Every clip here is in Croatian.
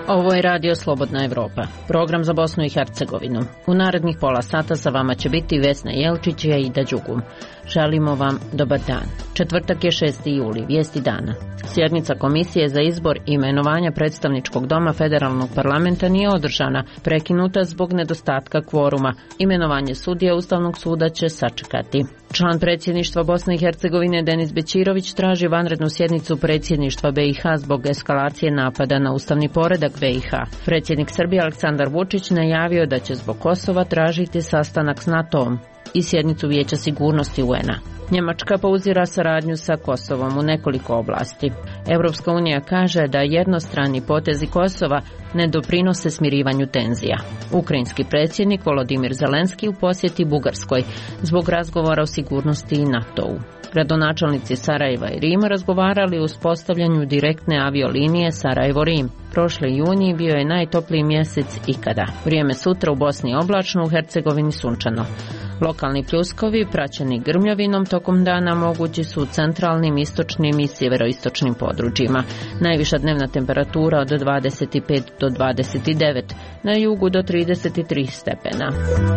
Ovo je Radio Slobodna Evropa, program za Bosnu i Hercegovinu. U narednih pola sata sa vama će biti Vesna Jelčić i Aida Đugum. Želimo vam dobar dan. Četvrtak je 6. juli, vijesti dana. Sjednica Komisije za izbor i imenovanja predstavničkog doma Federalnog parlamenta nije održana, prekinuta zbog nedostatka kvoruma. Imenovanje sudija Ustavnog suda će sačekati. Član predsjedništva Bosne i Hercegovine Denis Bećirović traži vanrednu sjednicu predsjedništva BiH zbog eskalacije napada na ustavni poredak BiH. Predsjednik Srbije Aleksandar Vučić najavio da će zbog Kosova tražiti sastanak s NATO-om i sjednicu Vijeća sigurnosti UN-a. Njemačka pauzira saradnju sa Kosovom u nekoliko oblasti. Europska unija kaže da jednostrani potezi Kosova ne doprinose smirivanju tenzija. Ukrajinski predsjednik Volodimir Zelenski u posjeti Bugarskoj zbog razgovora o sigurnosti i NATO-u. Gradonačelnici Sarajeva i Rima razgovarali o uspostavljanju direktne aviolinije Sarajevo-Rim. Prošli juni bio je najtopliji mjesec ikada. Vrijeme sutra u Bosni oblačno, u Hercegovini sunčano. Lokalni pljuskovi, praćeni grmljavinom tokom dana, mogući su u centralnim, istočnim i sjeveroistočnim područjima. Najviša dnevna temperatura od 25 do 29, na jugu do 33 stepena.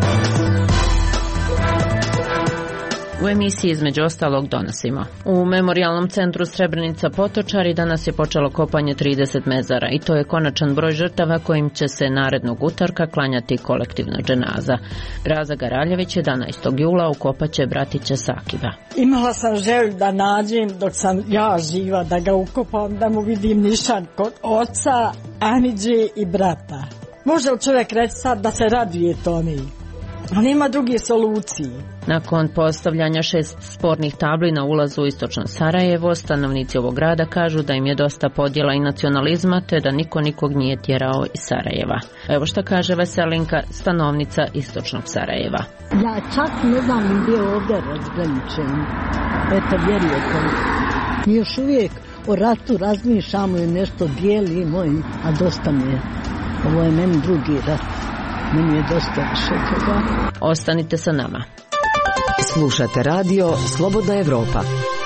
U emisiji između ostalog donosimo. U Memorijalnom centru Srebrenica Potočari danas je počelo kopanje 30 mezara i to je konačan broj žrtava kojim će se narednog utorka klanjati kolektivna dženaza. Raza Garaljević 11. jula ukopaće bratića Sakiba. Imala sam želju da nađem dok sam ja živa, da ga ukopam, da mu vidim nišan kod oca, Amidže i brata. Može li čovjek reći sad da se raduje tome? A nema druge solucije. Nakon postavljanja 6 spornih tabli na ulazu u istočno Sarajevo, stanovnici ovog grada kažu da im je dosta podjela i nacionalizma, te da niko nikog nije tjerao iz Sarajeva. Evo što kaže Veselinka, stanovnica istočnog Sarajeva. Ja čak ne znam gdje je ovdje razgraničen. Eto, vjerujete. Mi još uvijek o ratu razmišljamo i nešto dijelimo, a dosta mi je. Ovo je meni drugi rat. Meni je dosta više toga. Ostanite sa nama. Slušate radio Slobodna Evropa.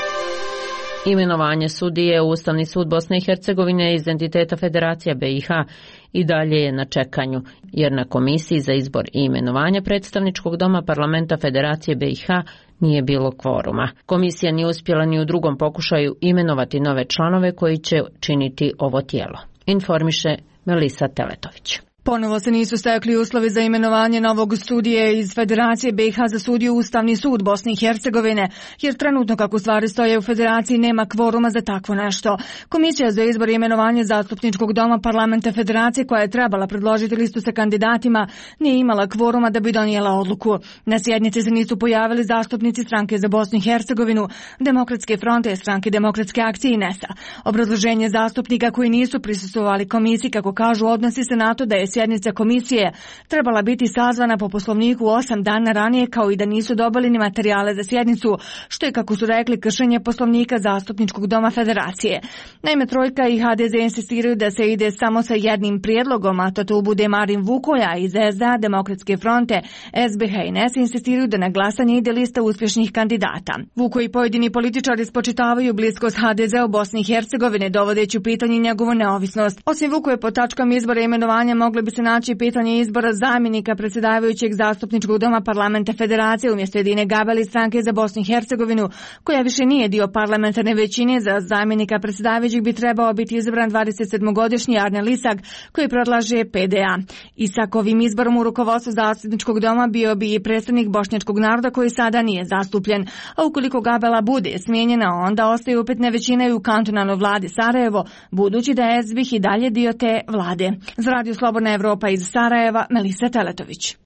Imenovanje sudije u Ustavni sud Bosne i Hercegovine iz entiteta Federacija BiH i dalje je na čekanju, jer na Komisiji za izbor i imenovanje predstavničkog doma parlamenta Federacije BiH nije bilo kvoruma. Komisija nije uspjela ni u drugom pokušaju imenovati nove članove koji će činiti ovo tijelo. Informiše Melisa Teletović. Ponovo se nisu stekli uslovi za imenovanje novog sudije iz Federacije BiH za sudiju Ustavni sud Bosne i Hercegovine, jer trenutno kako stvari stoje u Federaciji nema kvoruma za takvo nešto. Komisija za izbor i imenovanje zastupničkog doma parlamenta Federacije, koja je trebala predložiti listu sa kandidatima, nije imala kvoruma da bi donijela odluku. Na sjednici se nisu pojavili zastupnici Stranke za Bosnu i Hercegovinu, Demokratske fronte, Stranke demokratske akcije i NES-a. Obrazloženje zastupnika koji nisu prisustvovali komisiji, kako kažu, odnosi se na to da je sjednica komisije trebala biti sazvana po poslovniku 8 dana ranije, kao i da nisu dobili ni materijale za sjednicu, što je, kako su rekli, kršenje poslovnika zastupničkog doma Federacije. Naime, Trojka i HDZ insistiraju da se ide samo sa jednim prijedlogom, a to bude Marin Vukoja iz SDA, Demokratske fronte, SBH i NES insistiraju da na glasanje ide lista uspješnih kandidata. Vuko i pojedini političari spočitavaju bliskost HDZ u Bosni i Hercegovine, dovodeći u pitanje njegovu neovisnost. Osim Vukove, po tačkama izbora i imenovanja mogli bi se naći pitanje izbora zamjenika predsjedavajućeg zastupničkog doma parlamenta Federacije umjesto Edine Gabel iz Stranke za Bosnu i Hercegovinu, koja više nije dio parlamentarne većine. Za zamjenika predsjedavajućeg bi trebao biti izabran 27-godišnji Arne Lisak, koji predlaže PDA. Isakovim izborom u rukovodstvu zastupničkog doma bio bi i predstavnik bošnjačkog naroda, koji sada nije zastupljen. A ukoliko Gabela bude smijenjena, onda ostaje upetne većine i u kantonalnoj vladi Sarajevo, budući da je SBH i dalje dio te vlade. Za Radio Slobodna Evropa iz Sarajeva, Melisa Teletović.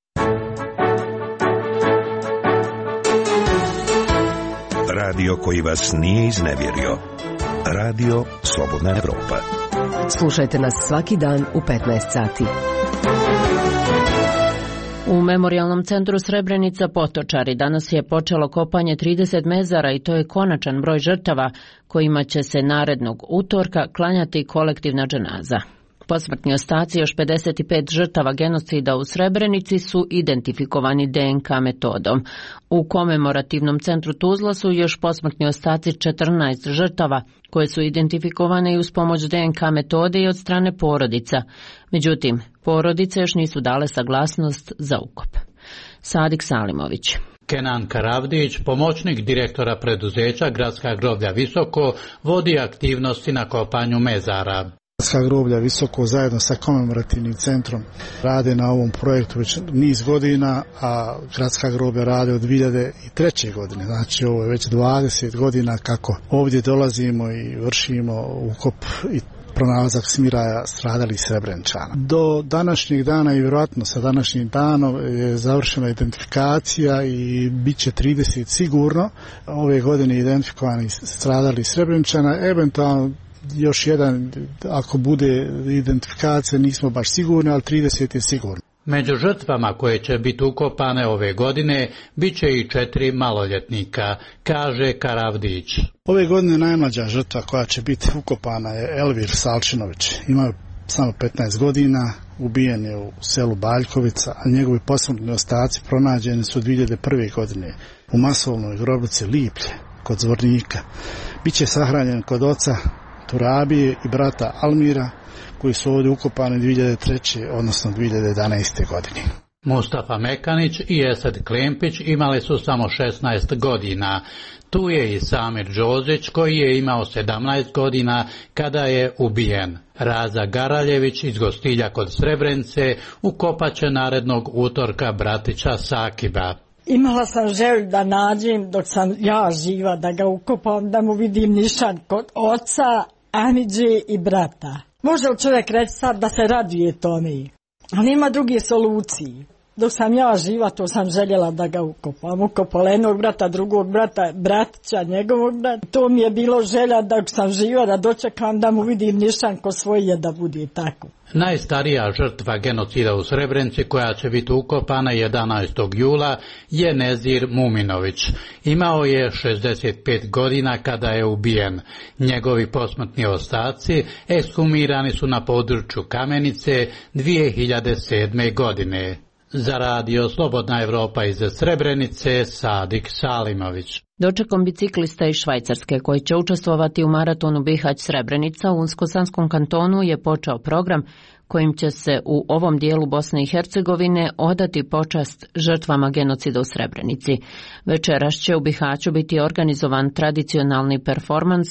Radio koji vas nije iznevjerio. Radio Slobodna Evropa. Slušajte nas svaki dan u 15 sati. U Memorijalnom centru Srebrenica Potočari danas je počelo kopanje 30 mezara i to je konačan broj žrtava kojima će se narednog utorka klanjati kolektivna dženaza. Posmrtni ostaci još 55 žrtava genocida u Srebrenici su identifikovani DNK metodom. U komemorativnom centru Tuzla su još posmrtni ostaci 14 žrtava koje su identifikovane i uz pomoć DNK metode i od strane porodica. Međutim, porodice još nisu dale saglasnost za ukop. Sadik Salimović. Kenan Karavdić, pomoćnik direktora preduzeća Gradska groblja Visoko, vodi aktivnosti na kopanju mezara. Gradska groblja Visoko zajedno sa komemorativnim centrom rade na ovom projektu već niz godina, a Gradska groblja rade od 2003. godine. Znači ovo je već 20 godina kako ovdje dolazimo i vršimo ukop i pronalazak smiraja stradalih Srebreničana. Do današnjeg dana i vjerojatno sa današnjim danom je završena identifikacija i bit će 30 sigurno ove godine identifikovani stradali Srebreničana, eventualno još jedan ako bude identifikacija nismo baš sigurni, ali 30 je sigurno. Među žrtvama koje će biti ukopane ove godine bit će i 4 maloljetnika, kaže Karavdić. Ove godine najmlađa žrtva koja će biti ukopana je Elvir Salčinović. Ima samo 15 godina, ubijen je u selu Baljkovica, a njegovi posmrtni ostaci pronađeni su 2001. godine u masovnoj grobnici Liplje kod Zvornika. Biće sahranjen kod oca Turabije i brata Almira, koji su ovdje ukopani 2003. odnosno 2011. godine. Mustafa Mekanić i Esad Klempić imali su samo 16 godina. Tu je i Samir Đozić koji je imao 17 godina kada je ubijen. Raza Garaljević iz Gostilja kod Srebrenice ukopat će narednog utorka bratića Sakiba. Imala sam želju da nađem dok sam ja živa, da ga ukopam, da mu vidim nišan kod oca, Amidže i brata. Može li čovjek reći sad da se raduje tome, ali nema druge solucije. Dok sam ja živa, to sam željela da ga ukopam. Ukopala jednog brata, drugog brata, bratića, njegovog brata. To mi je bilo želja dok sam živa da dočekam da mu vidim nišan ko svoje da bude tako. Najstarija žrtva genocida u Srebrenici koja će biti ukopana 11. jula je Nezir Muminović. Imao je 65 godina kada je ubijen. Njegovi posmrtni ostaci ekshumirani su na području Kamenice 2007. godine. Za radio Slobodna Evropa iz Srebrenice, Sadik Salimović. Dočekom biciklista iz Švajcarske koji će učestvovati u maratonu Bihać-Srebrenica u Unsko-Sanskom kantonu je počeo program kojim će se u ovom dijelu Bosne i Hercegovine odati počast žrtvama genocida u Srebrenici. Večeras će u Bihaću biti organizovan tradicionalni performans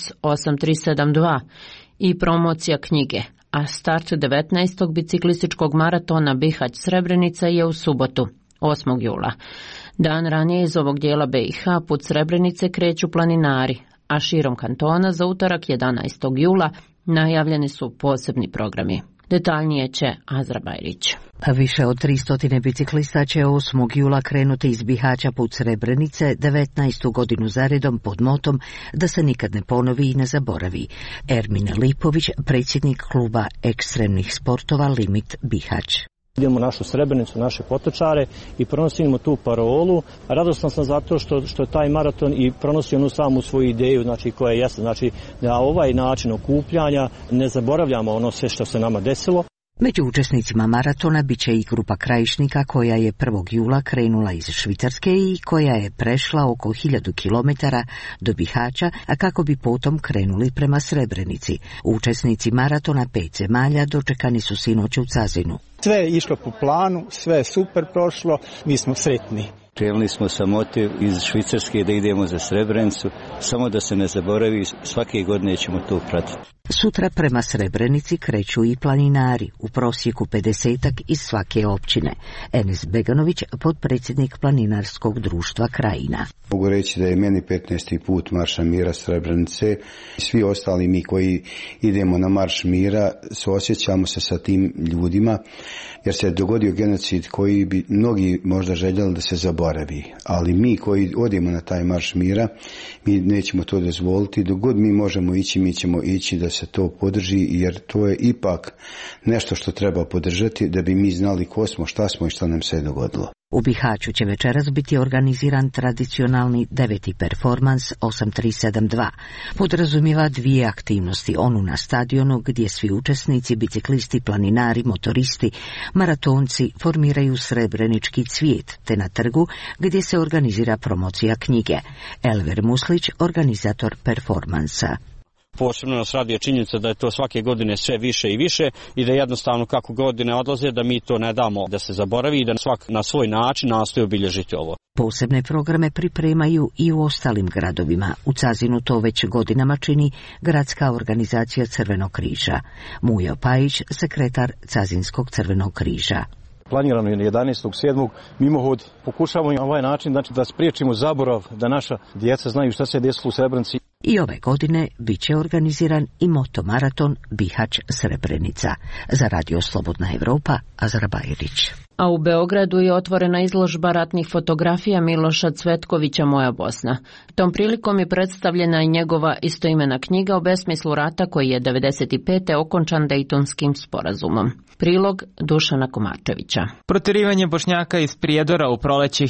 8372 i promocija knjige, a start 19. biciklističkog maratona Bihać-Srebrenica je u subotu, 8. jula. Dan ranije iz ovog dijela BiH put Srebrenice kreću planinari, a širom kantona za utorak 11. jula najavljeni su posebni programi. Detaljnije će Azra Bajrić. Više od 300 biciklista će 8. jula krenuti iz Bihaća put Srebrenice 19. godinu zaredom pod motom da se nikad ne ponovi i ne zaboravi. Ermin Lipović, predsjednik kluba ekstremnih sportova Limit Bihać. Idemo našu Srebrenicu, naše potočare i pronosimo tu parolu. Radostan sam zato što taj maraton i pronosi onu samu svoju ideju, znači koja je jasna, znači da ovaj način okupljanja ne zaboravljamo ono sve što se nama desilo. Među učesnicima maratona bit će i grupa krajišnika koja je 1. jula krenula iz Švicarske i koja je prešla oko 1000 km do Bihaća, a kako bi potom krenuli prema Srebrenici. Učesnici maratona 5 zemalja dočekani su sinoć u Cazinu. Sve je išlo po planu, sve je super prošlo, mi smo sretni. Krenuli smo sa motiv iz Švicarske da idemo za Srebrenicu, samo da se ne zaboravi, svake godine ćemo to pratiti. Sutra prema Srebrenici kreću i planinari, u prosjeku 50-ak iz svake općine. Enes Beganović, potpredsjednik planinarskog društva Krajina. Mogu reći da je meni 15. put Marša mira Srebrenice. Svi ostali mi koji idemo na Marš mira suosjećamo se sa tim ljudima, jer se dogodio genocid koji bi mnogi možda željeli da se zaboravi. Ali mi koji odemo na taj Marš mira, mi nećemo to dozvoliti. Dok god mi možemo ići, mi ćemo ići da se to podrži, jer to je ipak nešto što treba podržati da bi mi znali ko smo, šta smo i šta nam se dogodilo. U Bihaću će večeras biti organiziran tradicionalni 9. performans 8372. Podrazumijeva dvije aktivnosti, onu na stadionu gdje svi učesnici, biciklisti, planinari, motoristi, maratonci formiraju srebrenički cvijet, te na trgu gdje se organizira promocija knjige. Elver Muslić, organizator performansa. Posebno nas raduje činjenica da je to svake godine sve više i više i da jednostavno kako godine odlaze da mi to ne damo da se zaboravi i da svak na svoj način nastoji obilježiti ovo. Posebne programe pripremaju i u ostalim gradovima. U Cazinu to već godinama čini gradska organizacija Crvenog križa. Mujo Pajić, sekretar Cazinskog Crvenog križa. Planirano je 11.7. mimohod. Pokušavamo na ovaj način da spriječimo zaborav, da naša djeca znaju šta se desilo u Srebrenici. I ove godine bit će organiziran i motomaraton Bihać Srebrenica. Za Radio Slobodna Evropa, Azra Bajrić. A u Beogradu je otvorena izložba ratnih fotografija Miloša Cvetkovića Moja Bosna. Tom prilikom je predstavljena i njegova istoimena knjiga o besmislu rata koji je 1995. okončan Dejtonskim sporazumom. Prilog Dušana Komačevića. Proterivanje Bošnjaka iz Prijedora u proleće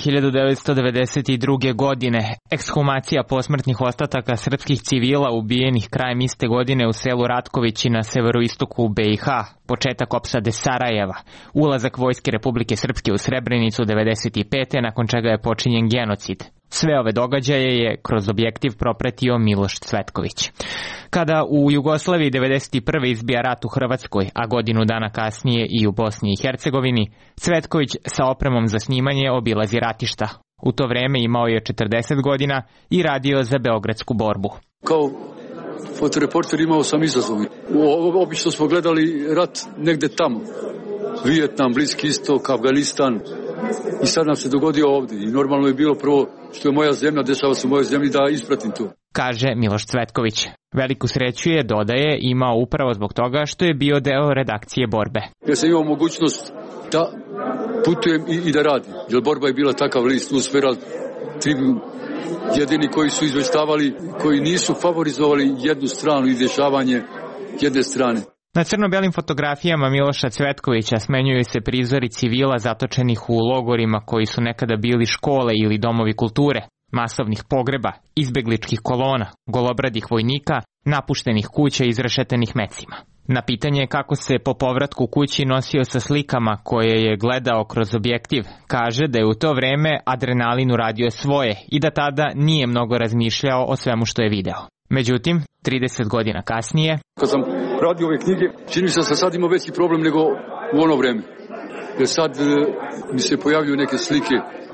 1992. godine, ekshumacija posmrtnih ostataka srpskih civila ubijenih krajem iste godine u selu Ratkovići na severoistoku BiH, početak opsade Sarajeva, ulazak vojske Republike Srpske u Srebrenicu 1995. nakon čega je počinjen genocid. Sve ove događaje je kroz objektiv propratio Miloš Cvetković. Kada u Jugoslaviji 1991. izbija rat u Hrvatskoj, a godinu dana kasnije i u Bosni i Hercegovini, Cvetković sa opremom za snimanje obilazi ratišta. U to vreme imao je 40 godina i radio za Beogradsku borbu. Kao fotoreporter imao sam izazov. Obično smo gledali rat negde tamo. Vijetnam, Bliski istok, Afganistan. I sad nam se dogodio ovdje. I normalno je bilo prvo što je moja zemlja, dešava se u mojoj zemlji da ispratim to. Kaže Miloš Cvetković. Veliku sreću je, dodaje, imao upravo zbog toga što je bio deo redakcije borbe. Ja sam imao mogućnost da putujem i da radim. Jer borba je bila takav list, Usfera, Tribun, jedini koji su izveštavali, koji nisu favorizovali jednu stranu i dešavanje jedne strane. Na crno-belim fotografijama Miloša Cvetkovića smenjuju se prizori civila zatočenih u logorima koji su nekada bili škole ili domovi kulture, masovnih pogreba, izbegličkih kolona, golobradih vojnika, napuštenih kuća izrešetenih mecima. Na pitanje kako se po povratku kući nosio sa slikama koje je gledao kroz objektiv, kaže da je u to vreme adrenalin uradio svoje i da tada nije mnogo razmišljao o svemu što je video. Međutim, 30 godina kasnije... Kad sam radio ove knjige, čini mi se da sam sad imao veći problem nego u ono vreme. Jer sad mi se pojavljuju neke slike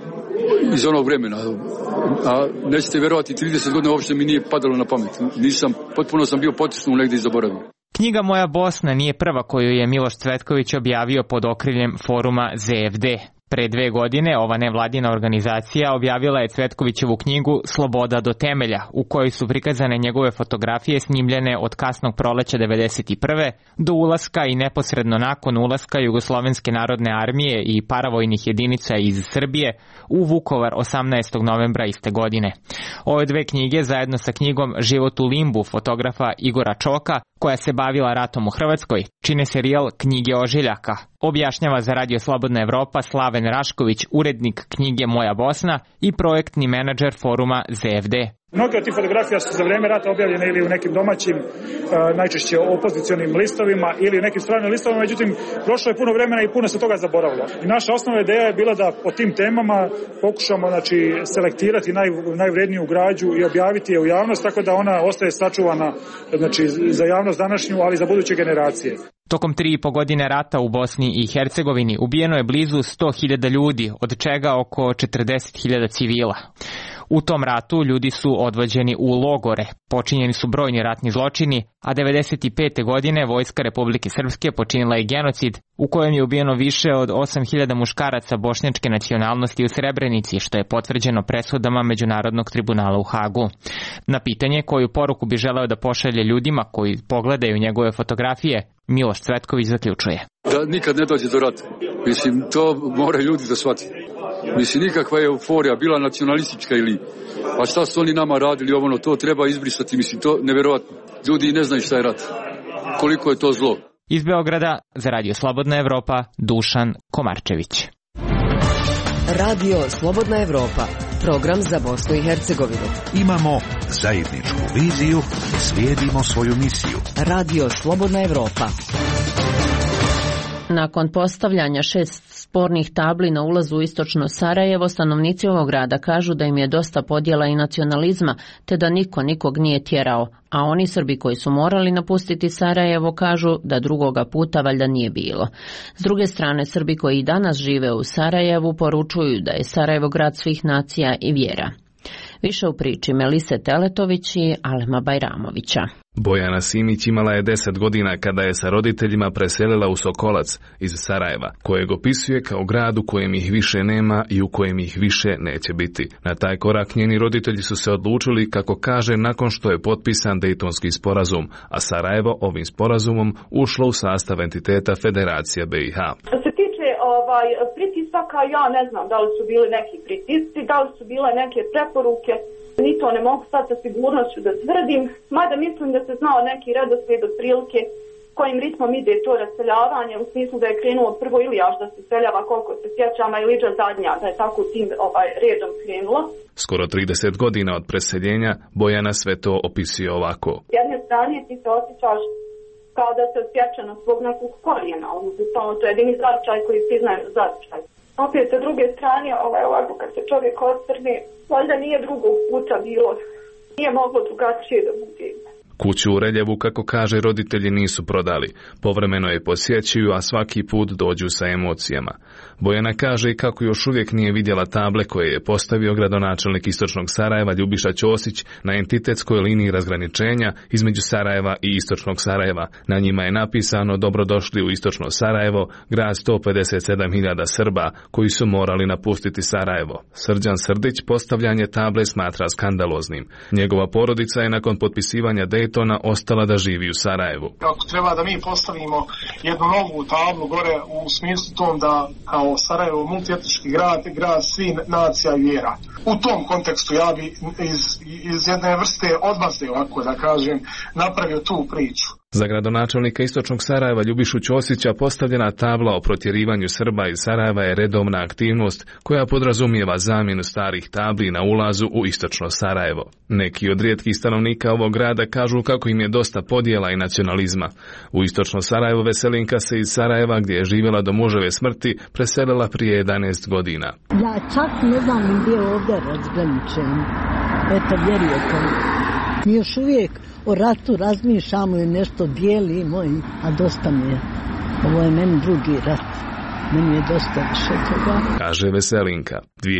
iz onog vremena. A nećete verovati, 30 godina uopšte mi nije padalo na pamet. Potpuno sam bio potisnut negdje i zaboravio. Knjiga Moja Bosna nije prva koju je Miloš Cvetković objavio pod okriljem foruma ZFD. Pre 2 godine ova nevladina organizacija objavila je Cvetkovićevu knjigu Sloboda do temelja, u kojoj su prikazane njegove fotografije snimljene od kasnog proleća 1991. do ulaska i neposredno nakon ulaska Jugoslovenske narodne armije i paravojnih jedinica iz Srbije u Vukovar 18. novembra iste godine. Ove 2 knjige zajedno sa knjigom Život u limbu fotografa Igora Čoka, koja se bavila ratom u Hrvatskoj, čine serijal Knjige ožiljaka. Objašnjava za Radio Slobodna Evropa Slaven Rašković, urednik knjige Moja Bosna i projektni menadžer foruma ZFD. Mnoge od tih fotografija su za vrijeme rata objavljene ili u nekim domaćim, najčešće opozicionim listovima ili u nekim stranim listovima, međutim, prošlo je puno vremena i puno se toga zaboravilo. I naša osnovna ideja je bila da po tim temama pokušamo selektirati najvredniju građu i objaviti je u javnost, tako da ona ostaje sačuvana za javnost današnju, ali za buduće generacije. Tokom 3,5 godine rata u Bosni i Hercegovini ubijeno je blizu 100.000 ljudi, od čega oko 40.000 civila. U tom ratu ljudi su odvođeni u logore, počinjeni su brojni ratni zločini, a 1995. godine vojska Republike Srpske počinila je genocid u kojem je ubijeno više od 8.000 muškaraca bošnjačke nacionalnosti u Srebrenici, što je potvrđeno presudama Međunarodnog tribunala u Hagu. Na pitanje koju poruku bi želeo da pošalje ljudima koji pogledaju njegove fotografije, Miloš Cvetković zaključuje. Da nikad ne dođe do rata. Mislim, to moraju ljudi da shvati. Mislim, nikakva je euforija, bila nacionalistička ili... A šta su oni nama radili, ovo, to treba izbrisati, mislim, to nevjerovatno. Ljudi ne znaju šta je rat, koliko je to zlo. Iz Beograda za Radio Slobodna Evropa, Dušan Komarčević. Radio Slobodna Evropa, program za Bosnu i Hercegovinu. Imamo zajedničku viziju, slijedimo svoju misiju. Radio Slobodna Evropa. Nakon postavljanja 6 spornih tabli na ulazu u istočno Sarajevo, stanovnici ovog grada kažu da im je dosta podjela i nacionalizma, te da niko nikog nije tjerao, a oni Srbi koji su morali napustiti Sarajevo kažu da drugoga puta valjda nije bilo. S druge strane, Srbi koji i danas žive u Sarajevu poručuju da je Sarajevo grad svih nacija i vjera. Više u priči Melise Teletović i Alema Bajramovića. Bojana Simić imala je 10 godina kada je sa roditeljima preselila u Sokolac iz Sarajeva, kojeg opisuje kao grad u kojem ih više nema i u kojem ih više neće biti. Na taj korak njeni roditelji su se odlučili, kako kaže, nakon što je potpisan Dejtonski sporazum, a Sarajevo ovim sporazumom ušlo u sastav entiteta Federacija BiH. Što se tiče pritisaka, ja ne znam da li su bili neki pritisci, da li su bile neke preporuke. Ni to ne mogu sad sa sigurnošću da tvrdim, mada mislim da se znao neki redoslijed otprilike kojim ritmom ide to raseljavanje, u smislu da je krenuo prvo Ilijaš da se seljava, koliko se sjećam, a Iliđa zadnja, da je tako tim redom krenulo. Skoro 30 godina od preseljenja Bojana sve to opisuje ovako. S jedne strane ti se osjećaš kao da se osjeća na svog nekog korijena, to je jedini zaručaj koji priznaje zaručaj. Opet sa druge strane, ovako kad se čovjek osvrne, valjda nije drugog puta bilo, nije moglo drugačije da bude. Kuću u Reljevu, kako kaže, roditelji nisu prodali. Povremeno je posjećuju, a svaki put dođu sa emocijama. Bojana kaže i kako još uvijek nije vidjela table koje je postavio gradonačelnik istočnog Sarajeva Ljubiša Ćosić na entitetskoj liniji razgraničenja između Sarajeva i istočnog Sarajeva. Na njima je napisano: dobrodošli u istočno Sarajevo, grad 157.000 Srba koji su morali napustiti Sarajevo. Srđan Srdić postavljanje table smatra skandaloznim. Njegova porodica je nakon potpisivanja Dejtona ostala da živi u Sarajevu. Ako treba da mi postavimo jednu novu tablu gore u smislu tom da kao Sarajevo multietnički grad svih nacija i vjera. U tom kontekstu ja bi iz jedne vrste odmazde, ovako da kažem, napravio tu priču. Za gradonačelnika istočnog Sarajeva Ljubišu Ćosića postavljena tabla o protjerivanju Srba iz Sarajeva je redovna aktivnost koja podrazumijeva zamjenu starih tabli na ulazu u istočno Sarajevo. Neki od rijetkih stanovnika ovog grada kažu kako im je dosta podjela i nacionalizma. U istočno Sarajevo Veselinka se iz Sarajeva, gdje je živjela do muževe smrti, preselila prije 11 godina. Ja čak ne znam gdje je ovdje razgraničen. Eto, vjerujete. Mi još uvijek o ratu razmišljamo i nešto dijelimo, a dosta mi je. Ovo je meni drugi rat. Meni je dosta više toga. Kaže Veselinka.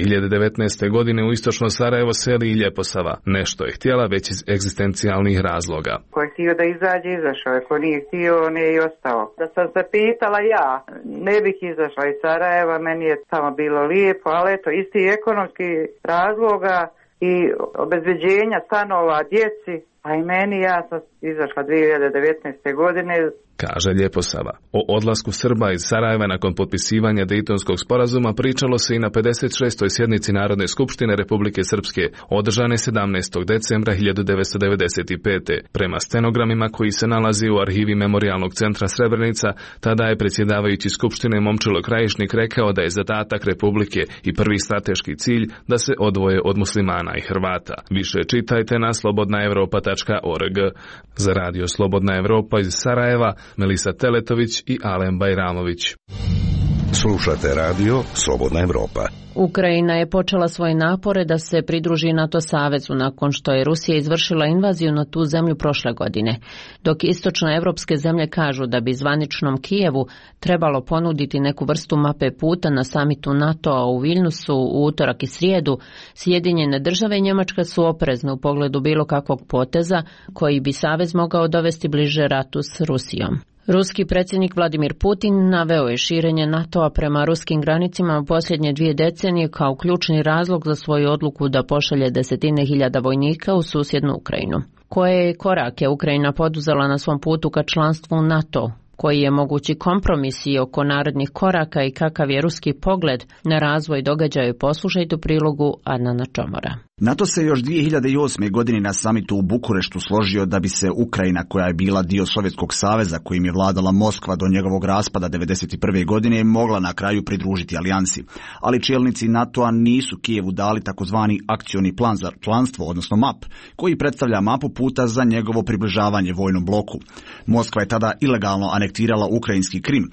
2019. godine u istočno Sarajevo seli i Ljeposava. Nešto je htjela već iz egzistencijalnih razloga. Ko je htio da izađe, izašao je. Ko nije htio, on je i ostao. Da sam se pitala ja, ne bih izašla iz Sarajeva, meni je tamo bilo lijepo, ali eto, isti ekonomski razloga i obezbeđenja stanova djeci, a i meni, ja sam izašla 2019. godine. Kaže Ljeposava. O odlasku Srba iz Sarajeva nakon potpisivanja Dejtonskog sporazuma pričalo se i na 56. sjednici Narodne skupštine Republike Srpske, održane 17. decembra 1995. Prema stenogramima koji se nalazi u arhivi Memorijalnog centra Srebrenica, tada je predsjedavajući skupštine Momčilo Krajišnik rekao da je zadatak Republike i prvi strateški cilj da se odvoje od muslimana i Hrvata. Više čitajte na slobodnaevropa.org. Za Radio Slobodna Evropa iz Sarajeva, Melisa Teletović i Alem Bajramović. Slušate radio Slobodna Evropa. Ukrajina je počela svoje napore da se pridruži NATO savezu nakon što je Rusija izvršila invaziju na tu zemlju prošle godine. Dok istočnoevropske zemlje kažu da bi zvaničnom Kijevu trebalo ponuditi neku vrstu mape puta na samitu NATO-a u Vilnusu u utorak i srijedu, Sjedinjene države i Njemačka su oprezne u pogledu bilo kakvog poteza koji bi savez mogao dovesti bliže ratu s Rusijom. Ruski predsjednik Vladimir Putin naveo je širenje NATO-a prema ruskim granicama u posljednje 2 decenije kao ključni razlog za svoju odluku da pošalje desetine hiljada vojnika u susjednu Ukrajinu. Koje korake Ukrajina poduzela na svom putu ka članstvu u NATO? Koji je mogući kompromis i oko narednih koraka i kakav je ruski pogled na razvoj događaja, poslušajte u prilogu Adnana Čomora. NATO se još 2008. godine na samitu u Bukureštu složio da bi se Ukrajina, koja je bila dio Sovjetskog saveza kojim je vladala Moskva do njegovog raspada 1991. godine, mogla na kraju pridružiti alijansi. Ali čelnici NATO-a nisu Kijevu dali takozvani akcioni plan za članstvo, odnosno MAP, koji predstavlja mapu puta za njegovo približavanje vojnom bloku. Moskva je tada ilegalno anektirala ukrajinski Krim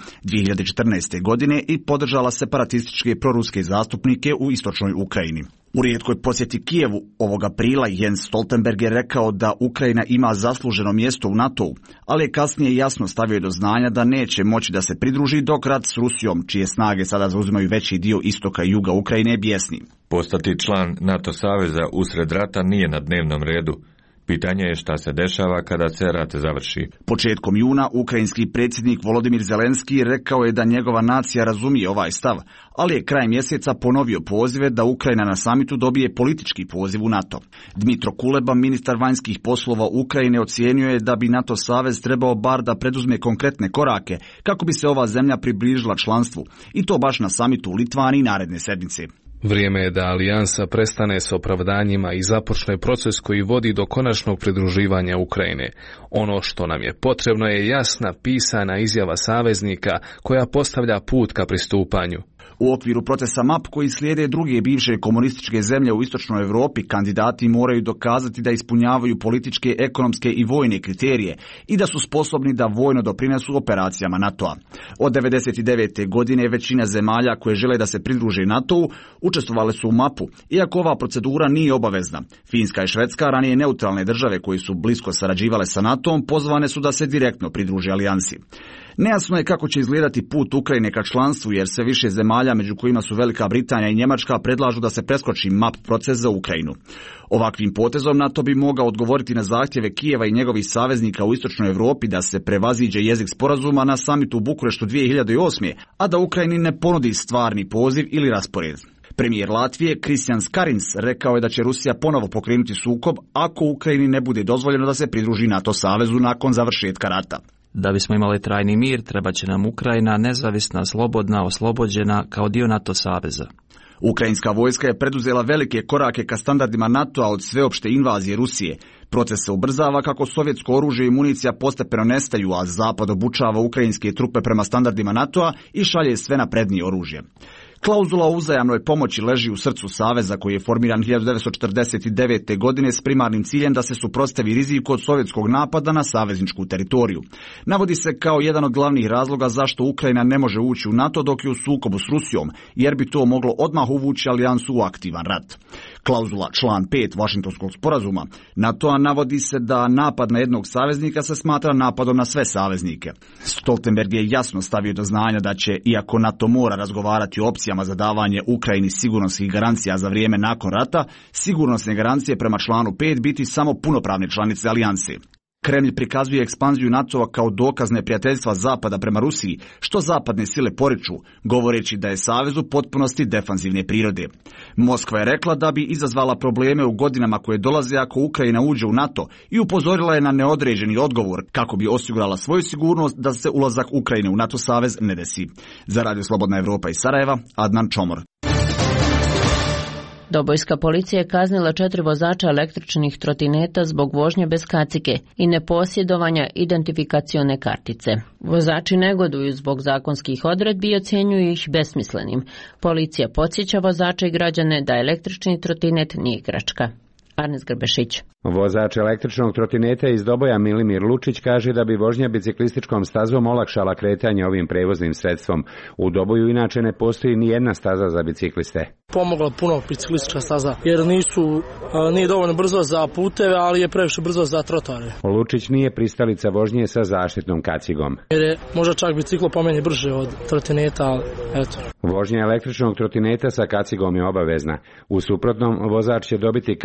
2014. godine i podržala separatističke proruske zastupnike u istočnoj Ukrajini. U rijetkoj posjeti Kijevu ovog aprila Jens Stoltenberg je rekao da Ukrajina ima zasluženo mjesto u NATO-u, ali je kasnije jasno stavio do znanja da neće moći da se pridruži dok rat s Rusijom, čije snage sada zauzimaju veći dio istoka i juga Ukrajine, bjesni. Postati član NATO saveza usred rata nije na dnevnom redu. Pitanje je šta se dešava kada se rat završi. Početkom juna ukrajinski predsjednik Volodimir Zelenski rekao je da njegova nacija razumije ovaj stav, ali je kraj mjeseca ponovio pozive da Ukrajina na samitu dobije politički poziv u NATO. Dmitro Kuleba, ministar vanjskih poslova Ukrajine, ocijenio je da bi NATO savez trebao bar da preduzme konkretne korake kako bi se ova zemlja približila članstvu, i to baš na samitu u Litvaniji naredne sedmice. Vrijeme je da alijansa prestane s opravdanjima i započne proces koji vodi do konačnog pridruživanja Ukrajine. Ono što nam je potrebno je jasna pisana izjava saveznika koja postavlja put ka pristupanju. U okviru procesa MAP koji slijede druge bivše komunističke zemlje u istočnoj Europi, kandidati moraju dokazati da ispunjavaju političke, ekonomske i vojne kriterije i da su sposobni da vojno doprinesu operacijama NATO-a. Od 1999. godine većina zemalja koje žele da se pridruže NATO-u učestvovale su u MAP-u, iako ova procedura nije obavezna. Finska i Švedska, ranije neutralne države koji su blisko sarađivale sa NATO-om, pozvane su da se direktno pridruže alijansi. Nejasno je kako će izgledati put Ukrajine ka članstvu, jer sve više zemalja, među kojima su Velika Britanija i Njemačka, predlažu da se preskoči MAP proces za Ukrajinu. Ovakvim potezom NATO bi mogao odgovoriti na zahtjeve Kijeva i njegovih saveznika u istočnoj Europi da se prevaziđe jezik sporazuma na samitu u Bukureštu 2008. a da Ukrajini ne ponudi stvarni poziv ili raspored. Premijer Latvije Kristians Karins rekao je da će Rusija ponovo pokrenuti sukob ako Ukrajini ne bude dozvoljeno da se pridruži NATO savezu nakon završetka rata. Da bismo imali trajni mir, treba će nam Ukrajina nezavisna, slobodna, oslobođena kao dio NATO saveza. Ukrajinska vojska je preduzela velike korake ka standardima NATO-a od sveopšte invazije Rusije. Proces se ubrzava kako sovjetsko oružje i municija postepeno nestaju, a Zapad obučava ukrajinske trupe prema standardima NATO-a i šalje sve naprednije oružje. Klauzula o uzajamnoj pomoći leži u srcu saveza koji je formiran 1949. godine s primarnim ciljem da se suprotstavi riziku od sovjetskog napada na savezničku teritoriju. Navodi se kao jedan od glavnih razloga zašto Ukrajina ne može ući u NATO dok je u sukobu s Rusijom, jer bi to moglo odmah uvući alijansu u aktivan rat. Klauzula član 5 Vašingtonskog sporazuma NATO-a navodi se da napad na jednog saveznika se smatra napadom na sve saveznike. Stoltenberg je jasno stavio do znanja da će, iako NATO mora razgovarati o opcijama za davanje Ukrajini sigurnosnih garancija za vrijeme nakon rata, sigurnosne garancije prema članu 5 biti samo punopravne članice alijanse. Kremlj prikazuje ekspanziju NATO-a kao dokaz neprijateljstva Zapada prema Rusiji, što zapadne sile poriču, govoreći da je savez u potpunosti defanzivne prirode. Moskva je rekla da bi izazvala probleme u godinama koje dolaze ako Ukrajina uđe u NATO i upozorila je na neodređeni odgovor kako bi osigurala svoju sigurnost da se ulazak Ukrajine u NATO savez ne desi. Za Radio Slobodna Evropa iz Sarajeva, Adnan Čomor. Dobojska policija je kaznila 4 vozača električnih trotineta zbog vožnje bez kacige i neposjedovanja identifikacione kartice. Vozači negoduju zbog zakonskih odredbi i ocjenjuju ih besmislenim. Policija podsjeća vozače i građane da električni trotinet nije igračka. Arnes Grbešić. Vozač električnog trotineta iz Doboja Milimir Lučić kaže da bi vožnja biciklističkom stazom olakšala kretanje ovim prevoznim sredstvom. U Doboju inače ne postoji ni jedna staza za bicikliste. Pomogla puno biciklistička staza jer nije dovoljno brzo za puteve, ali je previše brzo za trotoare. Lučić nije pristalica vožnje sa zaštitnom kacigom. Jer je možda čak biciklo po meni brže od trotineta, ali eto. Vožnja električnog trotineta sa kacigom je obavezna. U suprotnom, vozač će dobiti kaznu od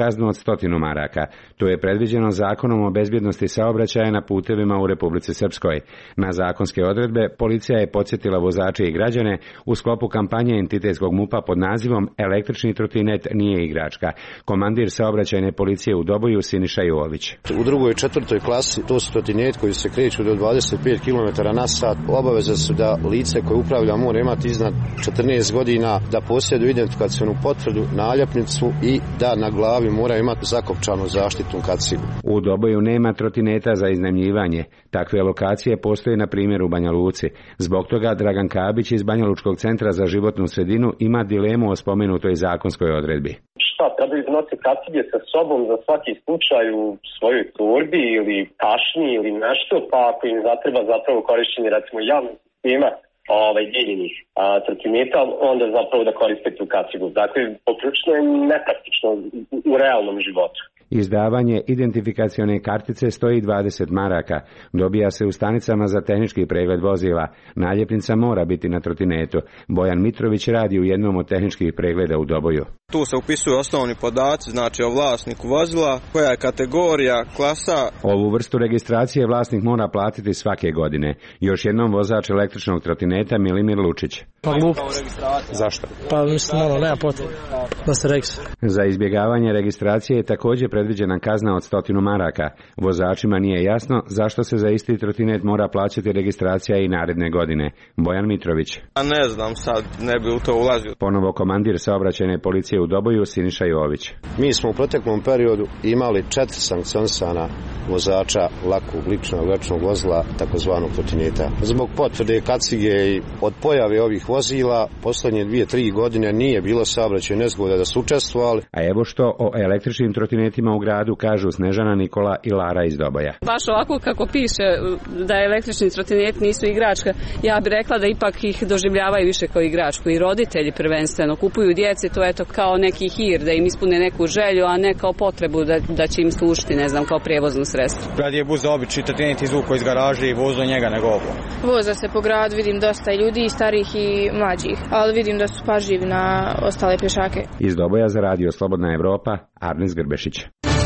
100 maraka. To je predviđeno Zakonom o bezbjednosti saobraćaja na putevima u Republici Srpskoj. Na zakonske odredbe policija je podsjetila vozače i građane u sklopu kampanje entitetskog MUP-a pod nazivom Električni trotinet nije igračka. Komandir saobraćajne policije u Doboju Siniša Jović. U drugoj i četvrtoj klasi to su trotinet koji se kreću do 25 km/h. Obaveze su da lice koje upravlja mora imati iznad 14 godina, da posjeduje identifikacionu potvrdu, naljepnicu i da na glavi mora imati zakopčanu zaštitnu kacigu. U Doboju nema trotineta za iznajmljivanje. Takve lokacije postoje na primjer u Banja Luci. Zbog toga Dragan Kabić iz Banja Lučkog centra za životnu sredinu ima dilemu o spomenutoj zakonskoj odredbi. Šta, trebaju nositi kacige sa sobom za svaki slučaj u svojoj torbi ili tašni ili nešto, pa ako im zatreba zapravo korišćenje recimo javnog sistema dijeljenih trotineta, onda zapravo da koriste tu kacigu. Dakle, poprilično je nepraktično u realnom životu. Izdavanje identifikacione kartice stoji 20 maraka. Dobija se u stanicama za tehnički pregled vozila. Naljepnica mora biti na trotinetu. Bojan Mitrović radi u jednom od tehničkih pregleda u Doboju. Tu se upisuju osnovni podaci, znači o vlasniku vozila, koja je kategorija, klasa. Ovu vrstu registracije vlasnik mora platiti svake godine. Još jednom vozač električnog trotineta Milimir Lučić. Pa glupost. Zašto? Pa mislim, nema potrebe da se registruje. Za izbjegavanje registracije je također predviđena kazna od 100 maraka. Vozačima nije jasno zašto se za isti trotinet mora plaćati registracija i naredne godine. Bojan Mitrović. A ne znam, sad ne bi u to ulazio. Ponovo komandir saobraćajne policije u Doboju Siniša Jović. Mi smo u proteklom periodu imali 4 sankcionisana vozača lakog ličnog večnog vozila, takozvanog trotineta. Zbog potvrde kacige i od pojave ovih vozila posljednje 2-3 godine nije bilo saobraćajne nezgode da su učestvovali. A evo što o električnim trotinetima u gradu kažu Snežana, Nikola i Lara iz Doboja. Baš ovako kako piše da električni trotineti nisu igračka, ja bih rekla da ipak ih doživljavaju više kao igračku i roditelji prvenstveno kupuju djeci to eto kao neki hir da im ispune neku želju, a ne kao potrebu da će im služiti, ne znam, kao prijevozno sredstvo. Grad je buza obični trotinet izvuko iz garaže i vozo njega nego ovo. Voza se po gradu, vidim dosta ljudi, starih i mlađih, ali vidim da su pažljivi na ostale pješake. Iz Doboja za radio Slobodna Evropa, Arnes Grbešić.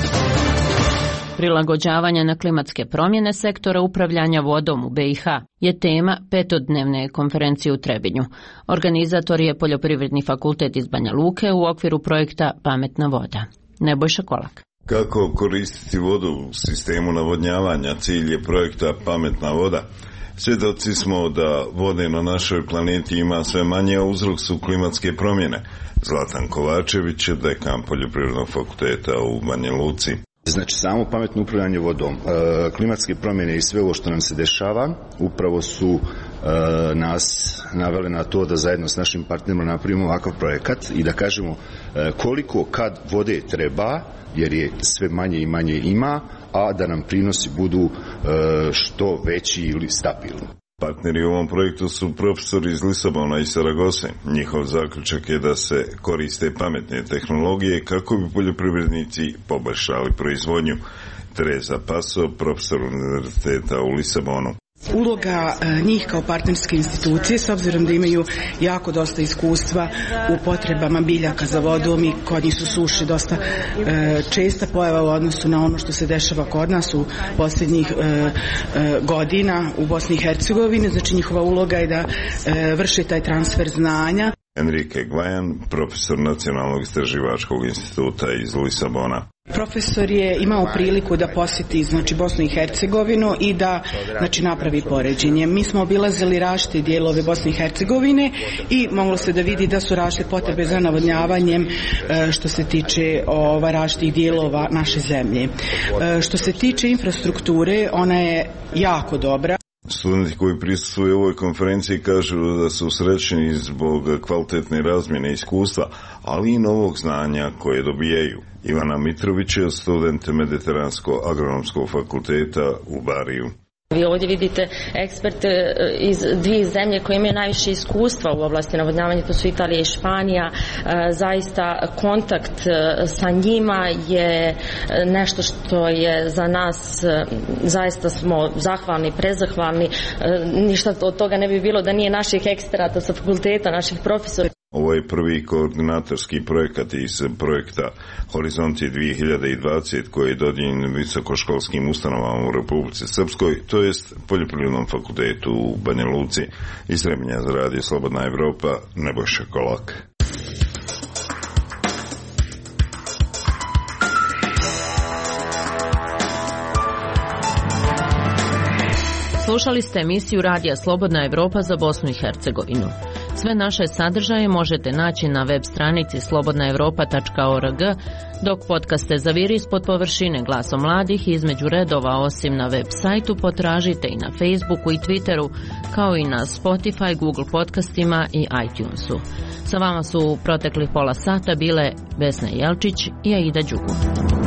Prilagođavanje na klimatske promjene sektora upravljanja vodom u BiH je tema 5-dnevne konferencije u Trebinju. Organizator je Poljoprivredni fakultet iz Banja Luke u okviru projekta Pametna voda. Nebojša Kolak. Kako koristiti vodu u sistemu navodnjavanja, cilj je projekta Pametna voda. Svjedoci smo da vode na našoj planeti ima sve manje, a uzrok su klimatske promjene. Zlatan Kovačević je dekan Poljoprivrednog fakulteta u Banja Luci. Znači, samo pametno upravljanje vodom, klimatske promjene i sve ovo što nam se dešava, upravo su nas naveli na to da zajedno s našim partnerima napravimo ovakav projekat i da kažemo koliko kad vode treba, jer je sve manje i manje ima, a da nam prinosi budu što veći ili stabilni. Partneri u ovom projektu su profesori iz Lisabona i Saragose. Njihov zaključak je da se koriste pametne tehnologije kako bi poljoprivrednici poboljšali proizvodnju. Tereza Paso, profesor univerziteta u Lisabonu. Uloga njih kao partnerske institucije, s obzirom da imaju jako dosta iskustva u potrebama biljaka za vodom i kod njih su suše dosta česta pojava u odnosu na ono što se dešava kod nas u posljednjih godina u Bosni i Hercegovini. Znači njihova uloga je da vrši taj transfer znanja. Enrique Gvajan, profesor Nacionalnog istraživačkog instituta iz Lisabona. Profesor je imao priliku da posjeti Bosnu i Hercegovinu i da napravi poređenje. Mi smo obilazili različite dijelove Bosne i Hercegovine i moglo se da vidi da su različite potrebe za navodnjavanjem što se tiče različitih dijelova naše zemlje. Što se tiče infrastrukture, ona je jako dobra. Studenti koji prisustvuju ovoj konferenciji kažu da su srećni zbog kvalitetne razmjene iskustva, ali i novog znanja koje dobijaju. Ivana Mitrović je student Mediteransko-agronomskog fakulteta u Bariju. Vi ovdje vidite eksperte iz dvije zemlje koje imaju najviše iskustva u oblasti navodnjavanja, to su Italija i Španija. Zaista kontakt sa njima je nešto što je za nas, zaista smo zahvalni, prezahvalni. Ništa od toga ne bi bilo da nije naših eksperata sa fakulteta, naših profesora. Ovo je prvi koordinatorski projekat iz projekta Horizonti 2020 koji je dodijeljen visokoškolskim ustanovama u Republici Srpskoj, to jest Poljoprivrednom fakultetu u Banja Luci. Iz Trebinja za radio Slobodna Evropa, Nebojša Kolak. Slušali ste emisiju Radija Slobodna Evropa za Bosnu i Hercegovinu. Sve naše sadržaje možete naći na web stranici slobodnaevropa.org, dok podcaste Zaviri ispod površine Glasom mladih između redova osim na web sajtu potražite i na Facebooku i Twitteru, kao i na Spotify, Google podcastima i iTunesu. Sa vama su u proteklih pola sata bile Vesna Jelčić i Aida Đugu.